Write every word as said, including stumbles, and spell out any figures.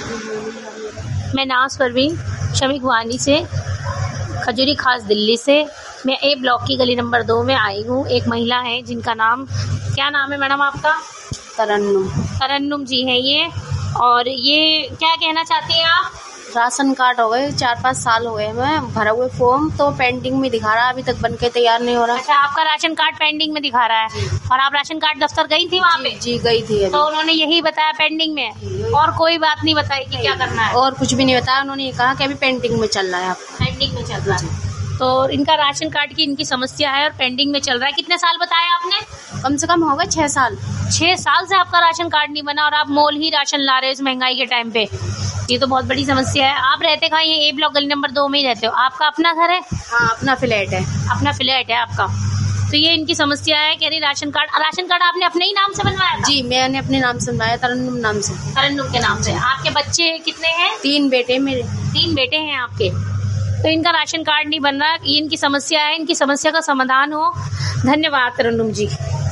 मैं नाज परवीन शमी खुआनी से, खजूरी खास दिल्ली से। मैं ए ब्लॉक की गली नंबर दो में आई हूँ। एक महिला है जिनका नाम, क्या नाम है मैडम आपका? तरन्नुम। तरन्नुम जी है ये। और ये क्या कहना चाहती हैं आप? राशन कार्ड हो गए चार पाँच साल हो गए, मैं भरा हुए फॉर्म तो पेंडिंग में दिखा रहा है, अभी तक बन के तैयार नहीं हो रहा। अच्छा, आपका राशन कार्ड पेंडिंग में दिखा रहा है और आप राशन कार्ड दफ्तर गई थी वहाँ पे? जी गई थी अभी। तो उन्होंने यही बताया पेंडिंग में, और कोई बात नहीं बताई कि क्या करना है? और कुछ भी नहीं बताया, उन्होंने ये कहा कि अभी पेंडिंग में चल रहा है। आप पेंडिंग में चल रहा है। तो इनका राशन कार्ड की इनकी समस्या है और पेंडिंग में चल रहा है। कितने साल बताया आपने? कम से कम हो गए छह साल। छह साल से आपका राशन कार्ड नहीं बना और आप मोल ही राशन ला रहे हो इस महंगाई के टाइम पे। ये तो बहुत बड़ी समस्या है। आप रहते कहाँ? ये ए ब्लॉक गली नंबर दो में ही रहते हो? आपका अपना घर है? हाँ, अपना फ्लैट है। अपना फ्लैट है आपका। तो ये इनकी समस्या है, कह रही राशन कार्ड। राशन कार्ड आपने अपने ही नाम से बनवाया था? जी, मैंने अपने नाम से बनवाया, तरन्नुम नाम से। तरन्नुम के नाम से। आपके बच्चे कितने हैं? तीन बेटे मेरे। तीन बेटे हैं आपके। तो इनका राशन कार्ड नहीं बन रहा, ये इनकी समस्या है। इनकी समस्या का समाधान हो। धन्यवाद तरन्नुम जी।